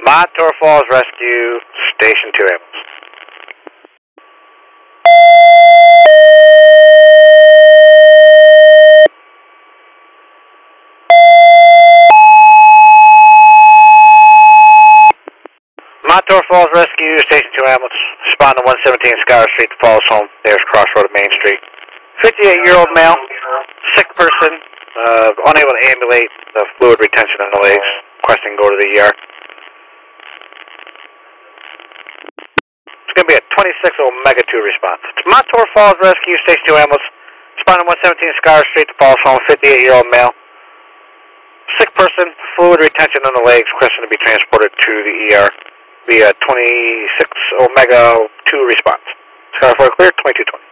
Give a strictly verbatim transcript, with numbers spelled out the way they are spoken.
Montour Falls Rescue, Station two ambulance. Montour Falls Rescue, Station two ambulance. Respond to one seventeen Skyler Street, the Falls home. There's Crossroad of Main Street. fifty-eight-year-old male, sick person, uh, unable to ambulate, the fluid retention in the legs, requesting go to the E R. It's going to be a twenty-six Omega two response. It's Montour Falls Rescue, Station two ambulance. Respond to one seventeen Skyler Street, the Falls home. fifty-eight-year-old male, sick person, fluid retention in the legs, requesting to be transported to the E R. Be a twenty-six Omega two response. Skyler four clear, twenty-two twenty.